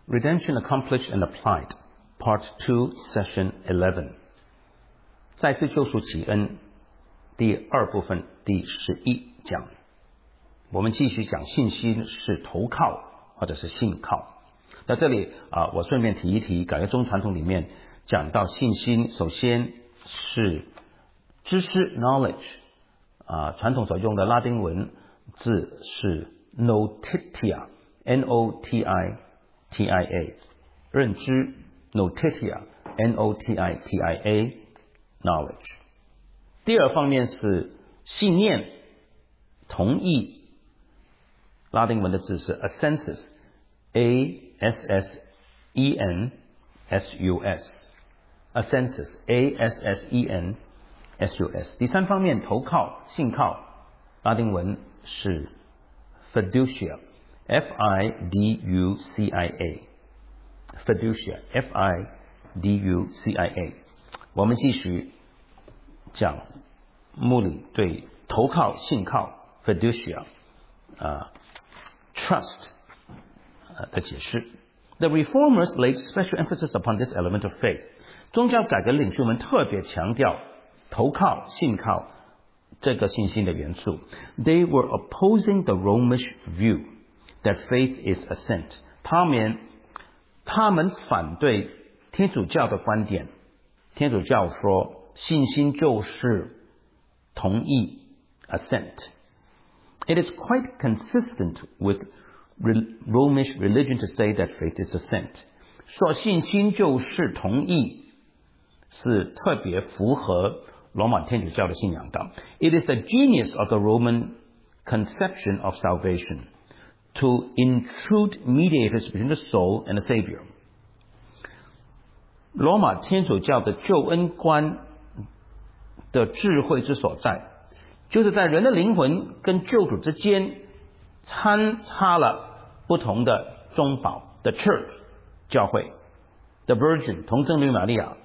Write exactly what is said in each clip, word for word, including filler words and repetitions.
Redemption Accomplished and Applied Part two Session eleven 再次救赎启恩第二部分第十一讲，我们继续讲信心是投靠或者是信靠。在这里啊，我顺便提一提改革宗传统里面讲到信心，首先是知识 knowledge 啊，传统所用的拉丁文字是 notitia N O T I T I A 认知 notitia N O T I T I A knowledge。 第二方面是信念同意，拉丁文的字是 assensus A S S E N S U S assensus A S S E N S U S。 第三方面投靠信靠，拉丁文是 fiducia F I D U C I A fiducia F I D U C I A。 我们继续讲穆里对投靠信靠 fiducia、呃、trust、呃、的解释。 The reformers laid special emphasis upon this element of faith。 宗教改革领袖们特别强调投靠信靠这个信心的元素。 They were opposing the Romish view that faith is assent。 他们他们反对天主教的观点。天主教说信心就是同意 assent。 It is quite consistent with Romish religion to say that faith is assent。 说信心就是同意是特别符合罗马天主教的信仰的。 It is the genius of the Roman conception of salvation to intrude mediators between the soul and the Savior。 罗马天主教的救恩观的智慧之所在，就是在人的灵魂跟救主之间参插了不同的中保 The Church 教会 The Virgin 童贞女玛利亚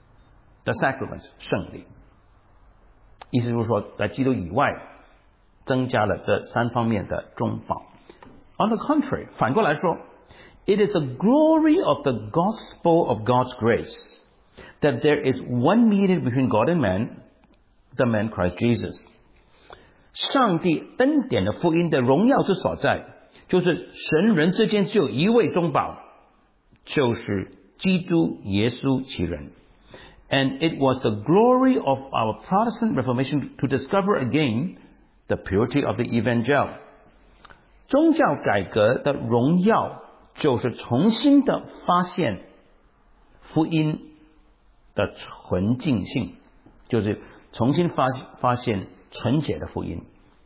The Sacraments 圣礼。意思就是说在基督以外增加了这三方面的中保。 On the contrary， 反过来说， It is the glory of the gospel of God's grace that there is one mediator between God and man, the man Christ Jesus。 上帝恩典的福音的荣耀之所在，就是神人之间只有一位中保，就是基督耶稣其人。 And it was the glory of our Protestant Reformation to discover again the purity of the Evangel。 宗教改革的荣耀就是重新的发现福音的纯净性，就是重新发发现纯洁的福音。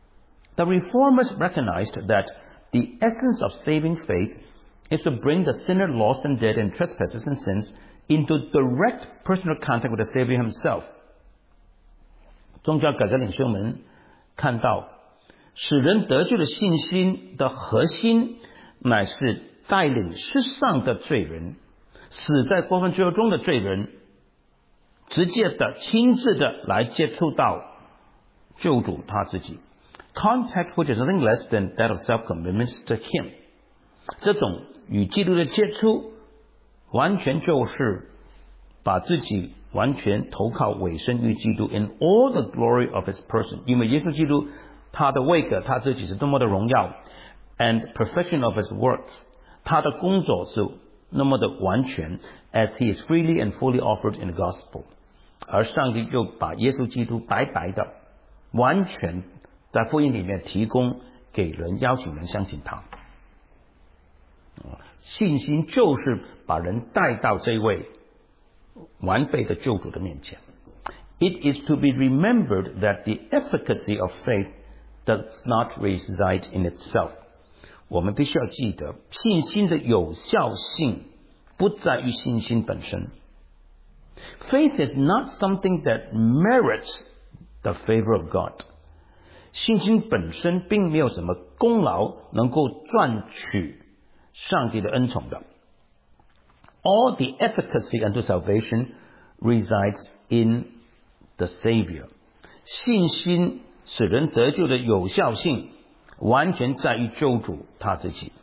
The reformers recognized that the essence of saving faith is to bring the sinner lost and dead in trespasses and sins into direct personal contact with the Savior himself。 宗教改革领袖们看到使人得救的信心的核心乃是带领世上的罪人，死在过犯罪恶中的罪人，直接的亲自的来接触到救主他自己。 Contact which is nothing less than that of self-commitment to him。 这种与基督的接触完全就是把自己完全投靠委身于基督 in all the glory of his person。 因为耶稣基督他的位格他自己是多么的荣耀 and perfection of his work， 他的工作是那么的完全 as he is freely and fully offered in the gospel。 而上帝就把耶稣基督白白的完全在福音里面提供给人，邀请人相信他。信心就是把人带到这位完备的救主的面前。 It is to be remembered that the efficacy of faith does not reside in itself。 我们必须要记得信心的有效性不在于信心本身。 Faith is not something that merits the favor of God。 信心本身并没有什么功劳能够赚取上帝的恩宠的。 All the efficacy unto salvation resides in the Savior。 信心使人得救的有效性完全在于救主他自己。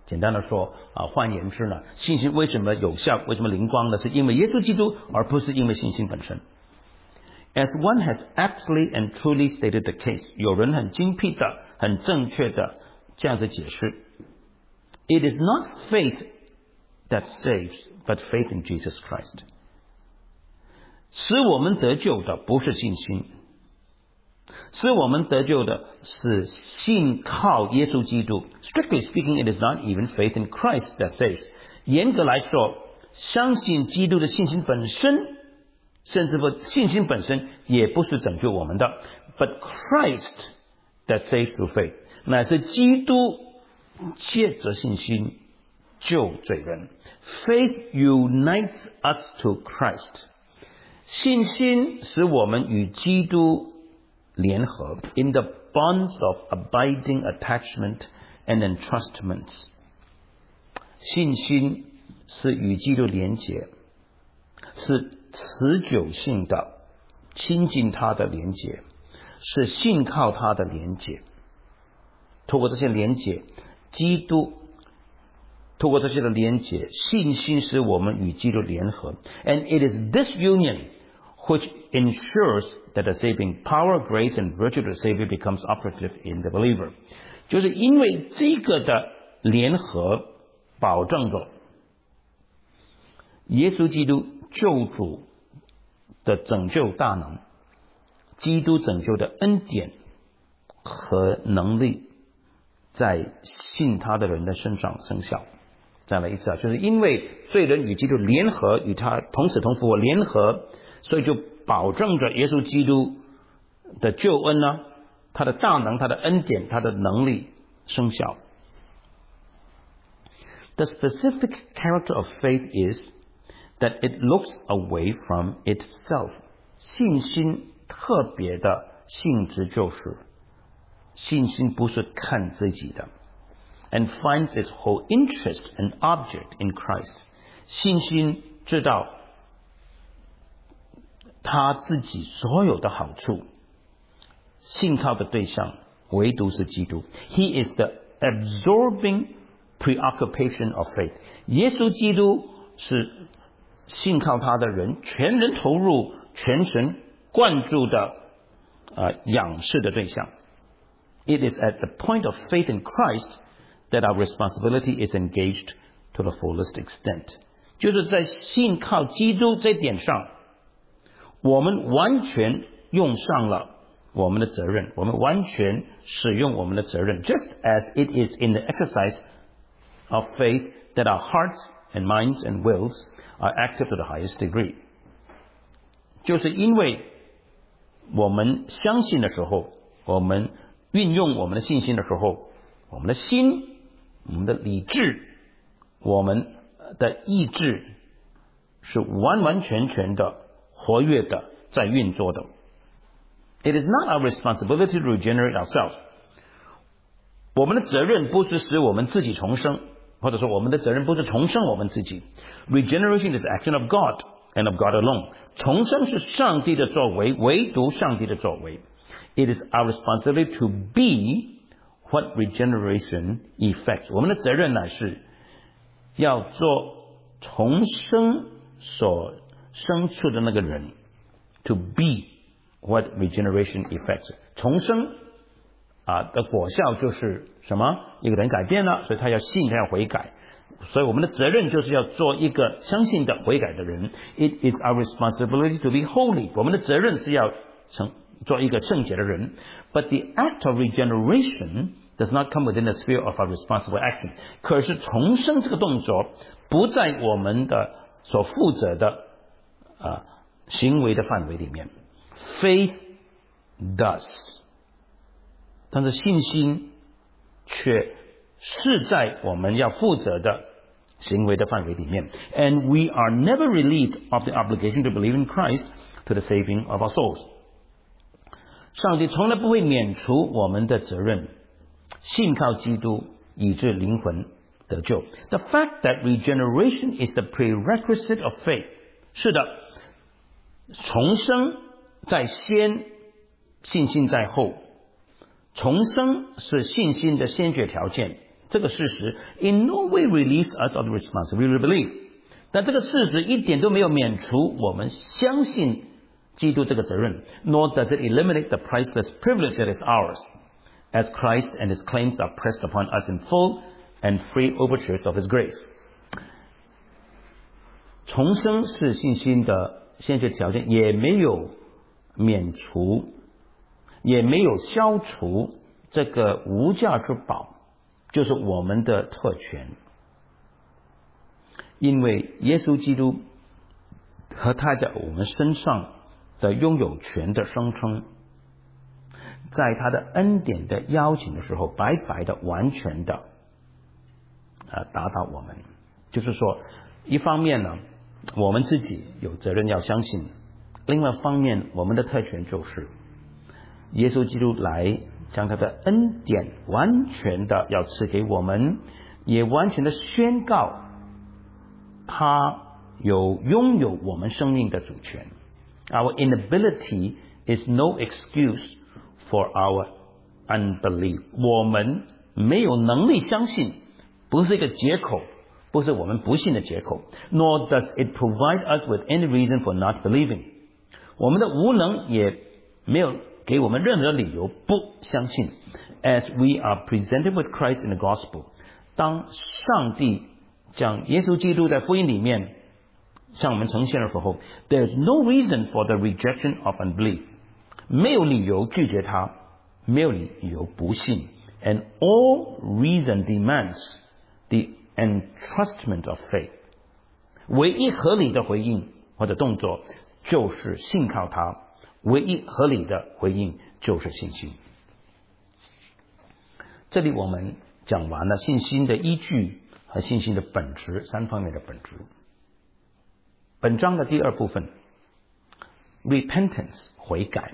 简单的说啊，换言之呢，信心为什么有效，为什么灵光呢？是因为耶稣基督，而不是因为信心本身。As one has aptly and truly stated the case， 有人很精辟的、很正确的这样子解释 ：It is not faith that saves, but faith in Jesus Christ。使我们得救的不是信心，使我们得救的是信靠耶稣基督。Strictly speaking, it is not even faith in Christ that saves。严格来说，相信基督的信心本身，甚至说信心本身也不是拯救我们的。But Christ that saves through faith， 乃是基督借着信心救罪人。Faith unites us to Christ。信心使我们与基督联合 in the bonds of abiding attachment and entrustment。 信心是与基督连结，是持久性的亲近他的连结，是信靠他的连结。透过这些连结，基督透过这些的连结，信心使我们与基督联合。 And it is this union which ensures that the saving power, grace, and virtue of the Savior becomes operative in the believer。 就是因为这个的联合，保证着耶稣基督救主的拯救大能，基督拯救的恩典和能力在信他的人的身上生效。再来一次啊，就是因为罪人与基督联合，与他同死同复活联合，所以就保证着耶稣基督的救恩呢，他的大能，他的恩典，他的能力生效。The specific character of faith is that it looks away from itself。 信心特别的性质就是，信心不是看自己的 ，and finds its whole interest and object in Christ。 信心知道他自己所有的好处，信靠的对象唯独是基督。 He is the absorbing preoccupation of faith。 耶稣基督是信靠他的人全人投入、全神贯注的呃仰视的对象。 It is at the point of faith in Christ that our responsibility is engaged to the fullest extent。 就是在信靠基督这点上，我们完全用上了我们的责任，我们完全使用我们的责任。 Just as it is in the exercise of faith that our hearts and minds and wills are active to the highest degree。 就是因为我们相信的时候，我们运用我们的信心的时候，我们的心、我们的理智、我们的意志是完完全全的活跃的在运作的。 It is not our responsibility to regenerate ourselves。 我们的责任不是使我们自己重生，或者说我们的责任不是重生我们自己。 Regeneration is the action of God and of God alone。 重生是上帝的作为，唯独上帝的作为。 It is our responsibility to be what regeneration effects。 我们的责任乃是要做重生所生出的那个人， to be what regeneration effects。 重生啊的果效就是什么？一个人改变了，所以他要信，他要悔改。所以我们的责任就是要做一个相信的悔改的人。 It is our responsibility to be holy。 我们的责任是要成做一个圣洁的人。 But the act of regeneration does not come within the sphere of our responsible action。 可是重生这个动作不在我们的所负责的呃行为的范围里面。 Faith does， 但是信心却是在我们要负责的行为的范围里面。 And we are never relieved of the obligation to believe in Christ to the saving of our souls。 上帝从来不会免除我们的责任，信靠基督以致灵魂得救。 The fact that regeneration is the prerequisite of faith。 是的，重生在先，信心在后。重生是信心的先决条件， 这个事实 in no way relieves us of the responsibility to believe。但这个事实一点都没有免除我们相信基督这个责任 ，nor does it eliminate the priceless privilege that is ours, as Christ and His claims are pressed upon us in full and free overtures of His grace。重生是信心的先决条件，也没有免除，也没有消除这个无价之宝，就是我们的特权。因为耶稣基督和他在我们身上的拥有权的声称，在他的恩典的邀请的时候，白白的完全的呃达到我们。就是说，一方面呢，我们自己有责任要相信；另外一方面，我们的特权就是耶稣基督来将他的恩典完全的要赐给我们，也完全的宣告他有拥有我们生命的主权。Our inability is no excuse for our unbelief。我们没有能力相信，不是一个借口，不是我们不信的借口。Nor does it provide us with any reason for not believing。我们的无能也没有给我们任何理由不相信。As we are presented with Christ in the gospel， 当上帝将耶稣基督在福音里面向我们呈现的时候 ，there is no reason for the rejection of unbelief， 没有理由拒绝他，没有理由不信。And all reason demands the entrustment of faith。唯一合理的回应或者动作就是信靠他，唯一合理的回应就是信心。这里我们讲完了信心的依据和信心的本质三方面的本质。本章的第二部分 repentance 悔改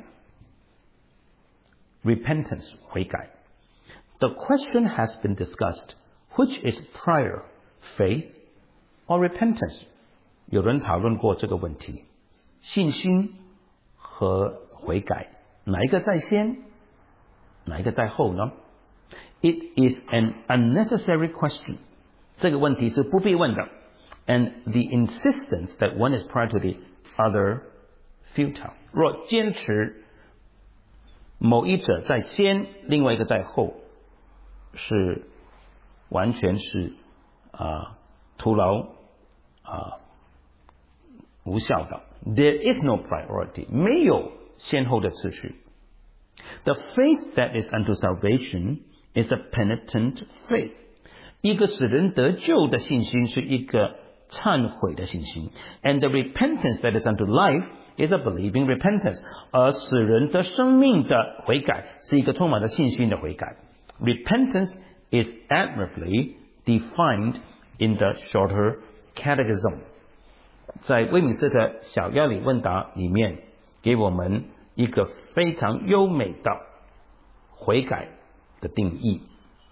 repentance 悔改 The question has been discussed, which is prior, faith or repentance？ 有人讨论过这个问题，信心和悔改哪一个在先，哪一个在后呢？ It is an unnecessary question。 这个问题是不必问的。And the insistence that one is prior to the other futile。 若坚持某一者在先，另外一个在后，是完全是啊、呃、徒劳啊、呃、无效的。There is no priority， 没有先后的次序。The faith that is unto salvation is a penitent faith。 一个使人得救的信心是一个忏悔的信心。 And the repentance that is unto life is a believing repentance。 而使人得生命的悔改是一个充满了信心的悔改。 Repentance is admirably defined in the Shorter Catechism。 在威敏斯特小要理问答里面给我们一个非常优美的悔改的定义。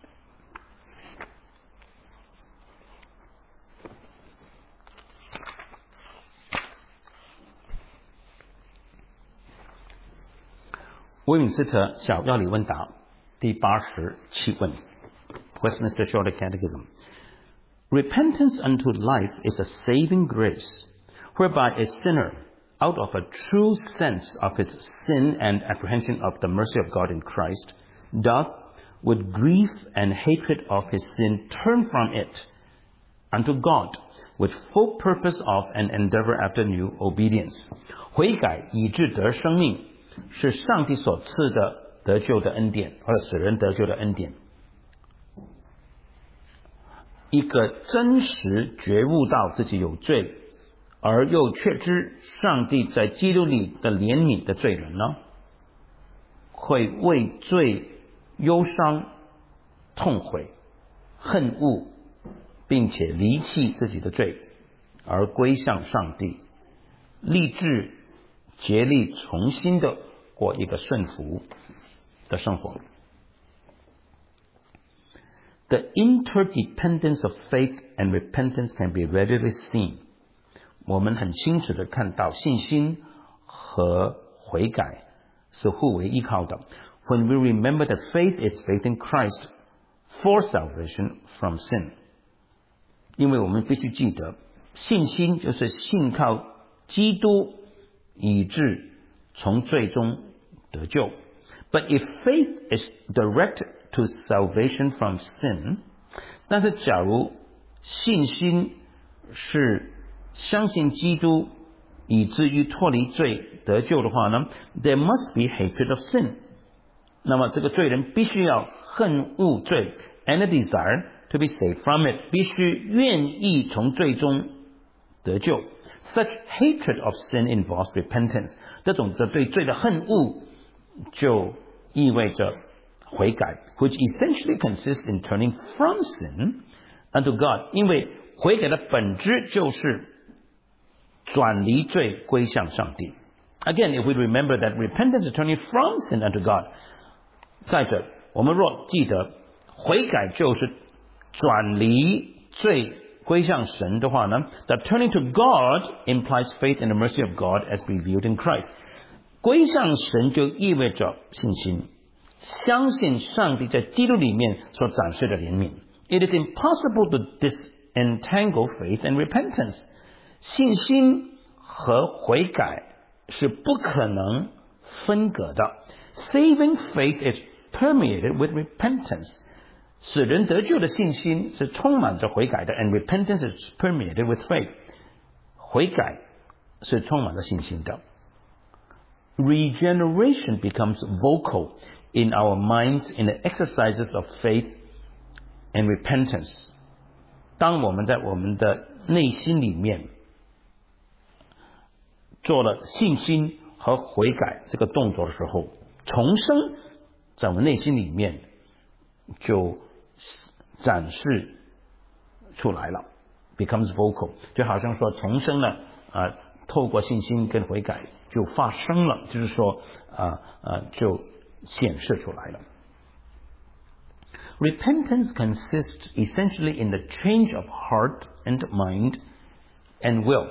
威敏斯特小要理问答第八十七问 Westminster Shorter Catechism。 Repentance unto life is a saving grace, whereby a sinner, out of a true sense of his sin and apprehension of the mercy of God in Christ, doth, with grief and hatred of his sin, turn from it unto God, with full purpose of and endeavor after new obedience。 悔改以致得生命，是上帝所赐的得救的恩典，或者使人得救的恩典。一个真实觉悟到自己有罪，而又确知上帝在基督里的怜悯的罪人呢，会为罪忧伤、痛悔、恨恶，并且离弃自己的罪，而归向上帝，立志竭力重新的过一个顺服的生活。The interdependence of faith and repentance can be readily seen。 我们很清楚的看到信心和悔改是互为依靠的。When we remember that faith is faith in Christ for salvation from sin。因为我们必须记得，信心就是信靠基督，以致从罪中得救。But if faith is direct to salvation from sin， 但是假如信心是相信基督，以至于脱离罪得救的话呢 ，there must be hatred of sin。那么这个罪人必须要恨恶罪 ，and a desire to be saved from it， 必须愿意从罪中得救。Such hatred of sin involves repentance。这种的对罪的恨恶，就意味着悔改 ，which essentially consists in turning from sin unto God。因为悔改的本质就是转离罪归向上帝。Again, if we remember that repentance is turning from sin unto God。再者，我们若记得悔改就是转离罪归向神的话呢 ，that turning to God implies faith in the mercy of God as revealed in Christ。归向神就意味着信心，相信上帝在基督里面所展示的怜悯。It is impossible to disentangle faith and repentance。信心和悔改是不可能分隔的。Saving faith is permeated with repentance。使人得救的信心是充满着悔改的 ，and repentance is permeated with faith。悔改是充满着信心的。Regeneration becomes vocal in our minds in the exercises of faith and repentance。当我们在我们的内心里面做了信心和悔改这个动作的时候，重生在我们内心里面就展示出来了 ，becomes vocal， 就好像说重生呢，啊、呃，透过信心跟悔改就发生了，就是说，啊、呃、啊、呃，就显示出来了。Repentance consists essentially in the change of heart and mind and will。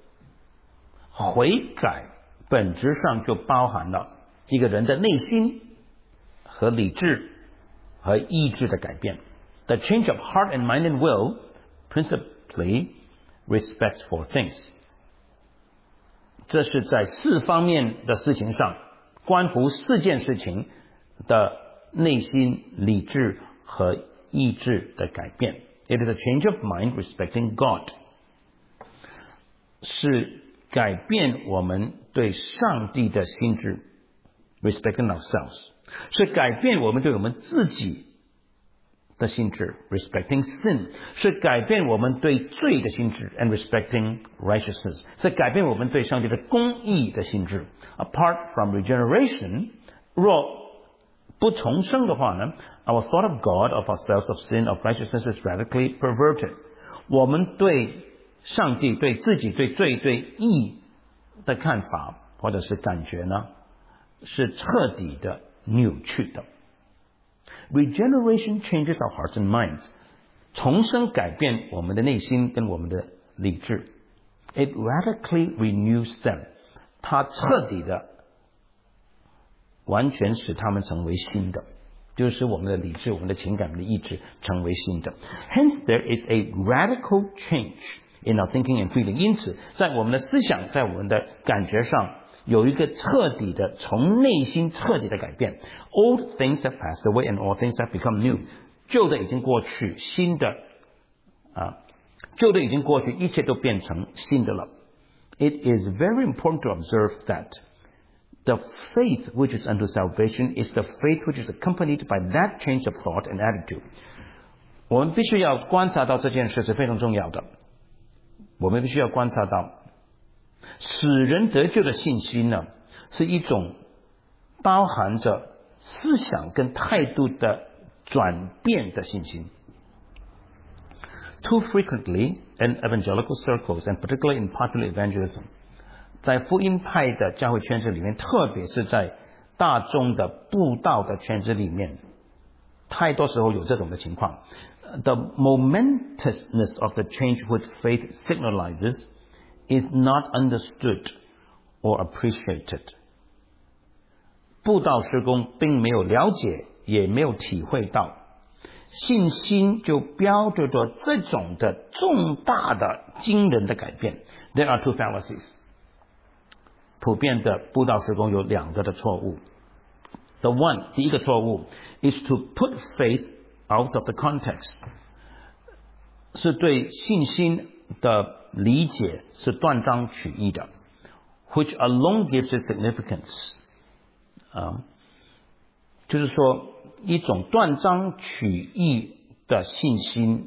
悔改本质上就包含了一个人的内心和理智和意志的改变。The change of heart and mind and will principally respects four things。这是在四方面的事情上，关乎四件事情的内心、理智和意志的改变。It is a change of mind respecting God。是改变我们对上帝的心智 respecting ourselves。是改变我们对我们自己的心智 respecting sin。是改变我们对罪的心智 and respecting righteousness。是改变我们对上帝的公义的心智。Apart from regeneration， 若不重生的话呢 ，our thought of God, of ourselves, of sin, of righteousness is radically perverted。我们对上帝、对自己、对罪、对义的看法或者是感觉呢，是彻底的扭曲的。Regeneration changes our hearts and minds。重生改变我们的内心跟我们的理智。It radically renews them。它彻底的完全使他们成为新的，就是我们的理智、我们的情感、我们的意志成为新的。Hence there is a radical change in our thinking and feeling。因此，在我们的思想、在我们的感觉上，有一个彻底的从内心彻底的改变。Old things have passed away and all things have become new。旧的已经过去，新的啊，旧的已经过去，一切都变成新的了。It is very important to observe that the faith which is unto salvation is the faith which is accompanied by that change of thought and attitude。我们必须要观察到这件事是非常重要的。我们必须要观察到，使人得救的信心呢，是一种包含着思想跟态度的转变的信心。Too frequently in evangelical circles, and particularly in popular evangelism， 在福音派的教会圈子里面，特别是在大众的布道的圈子里面，太多时候有这种的情况。The momentousness of the change which faith signalizes is not understood or appreciated。 布道事工并没有了解，也没有体会到信心就标志着这种的重大的惊人的改变。 There are two fallacies. 普遍的布道事工有两个的错误。 The one, 第一个错误 is to put faith out of the context. 是对信心的理解是断章取义的， which alone gives it significance. 啊，就是说一种断章取义的信心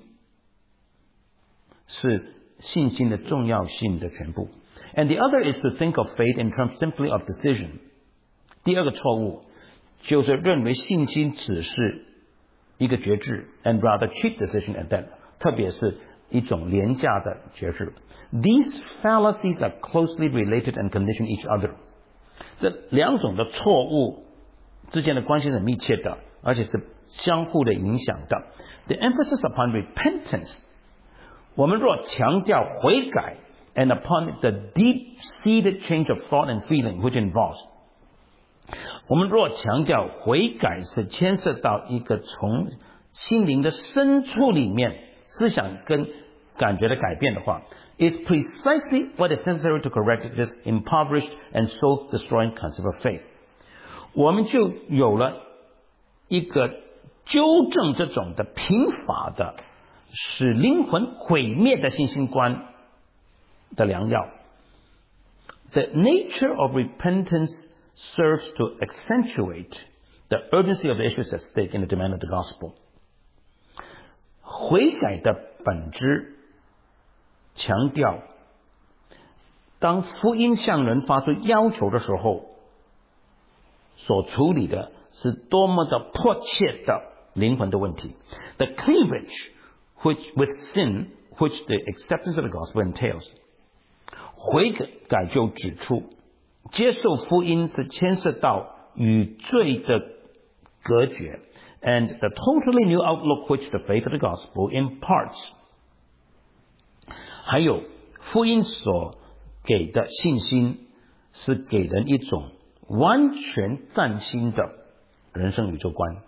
是信心的重要性的全部。 And the other is to think of faith in terms simply of decision. 第二个错误就是认为信心只是一个决志 and rather cheap decision at that. 特别是一种廉价的决志。 These fallacies are closely related and condition each other. 这两种的错误之间的关系是很密切的，而且是相互的影响的。 The emphasis upon repentance. 我们若强调悔改 and upon the deep-seated change of thought and feeling which involves. 我们若强调悔改是牵涉到一个从心灵的深处里面思想跟感觉的改变的话， is precisely what is necessary to correct this impoverished and soul-destroying concept of faith. 我们就有了一个纠正这种的贫乏的使灵魂毁灭的信心观的良药。 The nature of repentance serves to accentuate the urgency of the issues at stake in the demand of the gospel. 悔改的本质强调，当福音向人发出要求的时候，所处理的是多么的迫切的灵魂的问题。 The cleavage which with sin which the acceptance of the gospel entails. 悔改就指出，接受福音是牵涉到与罪的隔绝 and the totally new outlook which the faith of the gospel imparts. 还有福音所给的信心是给人一种完全崭新的人生宇宙观。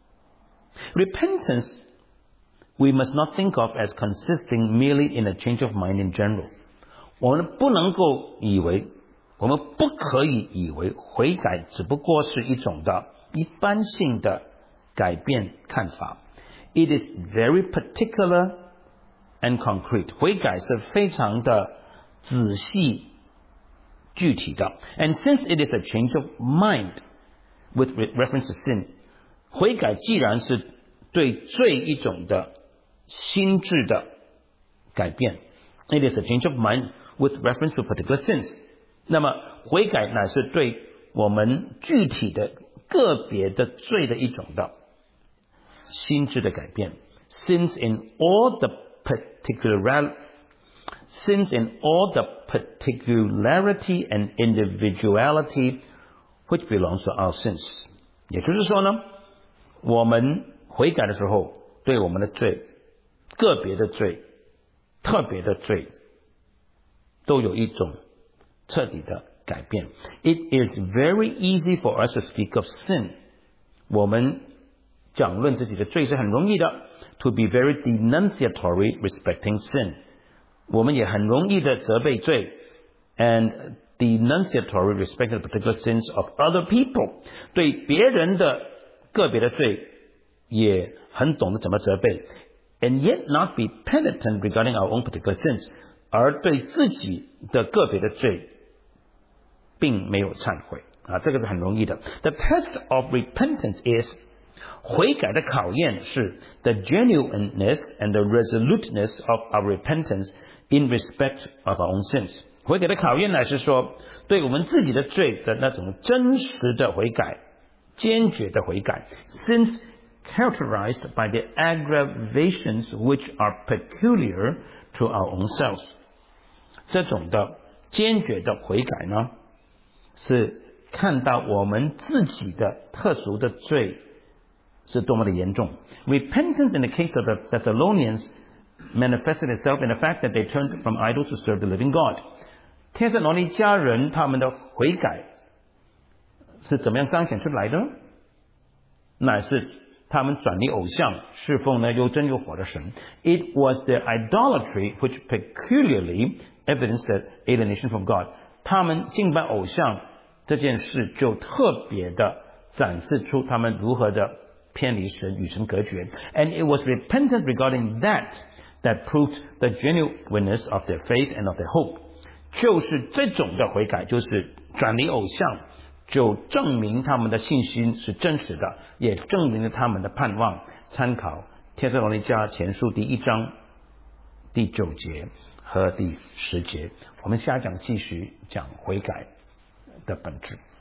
Repentance we must not think of as consisting merely in a change of mind in general. 我们不能够以为，我们不可以以为悔改只不过是一种的一般性的改变看法。 It is very particular and concrete. 悔改是非常的仔细具体的。 And since it is a change of mind with reference to sin, 悔改既然是对罪一种的心智的改变， it is a change of mind with reference to particular sins. 那么悔改乃是对我们具体的个别的罪的一种的心智的改变。 Since in all the particular since in all the particularity and individuality which belongs to our sins. 也就是说呢，我们悔改的时候，对我们的罪，个别的罪，特别的罪，都有一种彻底的改变。 It is very easy for us to speak of sin. 我们讲论自己的罪是很容易的。 To be very denunciatory respecting sin. 我们也很容易的责备罪 and denunciatory respecting the particular sins of other people. 对别人的个别的罪也很懂得怎么责备 and yet not be penitent regarding our own particular sins. 而对自己的个别的罪并没有忏悔啊，这个是很容易的。 The test of repentance is 悔改的考验是 the genuineness and the resoluteness of our repentance in respect of our own sins. 悔改的考验乃是说，对我们自己的罪的那种真实的悔改，坚决的悔改 since characterized by the aggravations which are peculiar to our own selves. 这种的坚决的悔改呢，是看到我们自己的特殊的罪是多么的严重。 Repentance in the case of the Thessalonians manifested itself in the fact that they turned from idols to serve the living God. 帖撒罗尼迦人他们的悔改是怎么样彰显出来的？乃是他们转离偶像，侍奉呢又真又活的神。It was their idolatry which peculiarly evidenced their alienation from God. 他们敬拜偶像这件事就特别的展示出他们如何的偏离神，与神隔绝。And it was repentance regarding that that proved the genuineness of their faith and of their hope. 就是这种的悔改，就是转离偶像，就证明他们的信心是真实的，也证明了他们的盼望。参考帖撒罗尼迦前书第一章第九节和第十节。我们下讲继续讲悔改的本质。